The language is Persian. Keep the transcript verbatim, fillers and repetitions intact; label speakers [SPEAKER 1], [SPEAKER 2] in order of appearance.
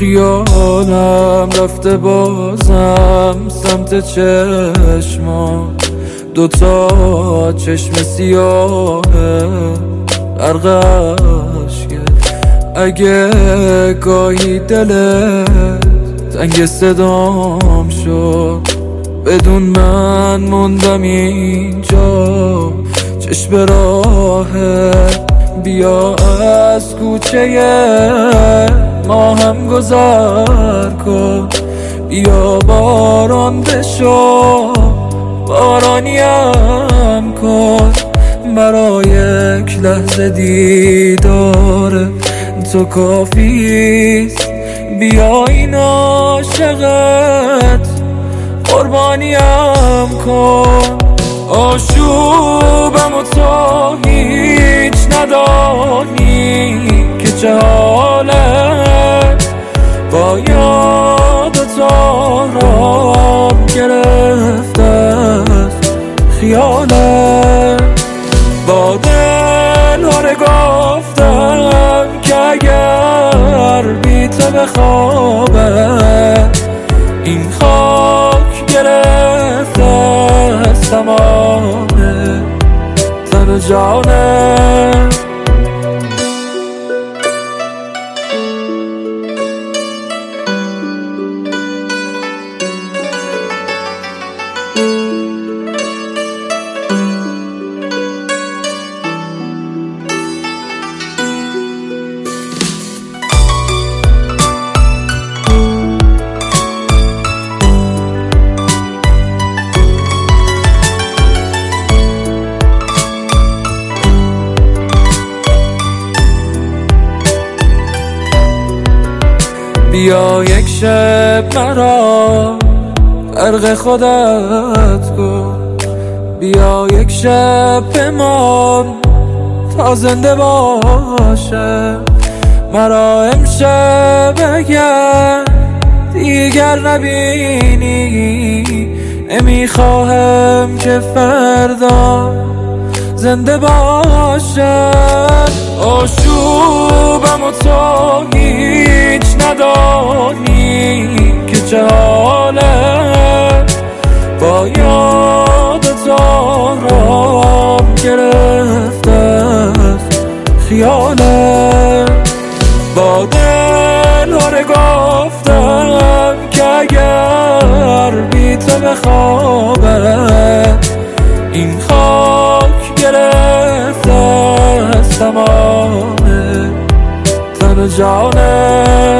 [SPEAKER 1] خیالم رفته بازم سمت چشما، دوتا چشم سیاهه غرقش کرد. اگه گاهی دلت تنگ صدام شد، بدون من موندم اینجا چشم راهه. بیا از کوچه ما هم گذر کن، بیا باران بشو بارانیم کن. برای یک لحظه دیدار تو کافیست، بیا این عاشقت قربانیم کن. آشوبم و تو هیچ ندانی که چه حاله، با یاد تو رام گرفته است خیاله. با دل هاره گفتم که اگر بی تو بخوابه، این خاک گرفته است تمام تن و جانه. بیا یک شب مرا غرق خودت کن، بیا یک شب بمان تا زنده باشه. مرا امشب اگر دیگر نبینی، نمیخواهم که فردا زنده باشد. آشوبم و تو هیچ ندانی که چه حاله، با یاد تو رام گرفته است خیاله. با دل هاره گفتم که اگر بی تو بخوابه، این خاک گرفته است تمام تن و جانه.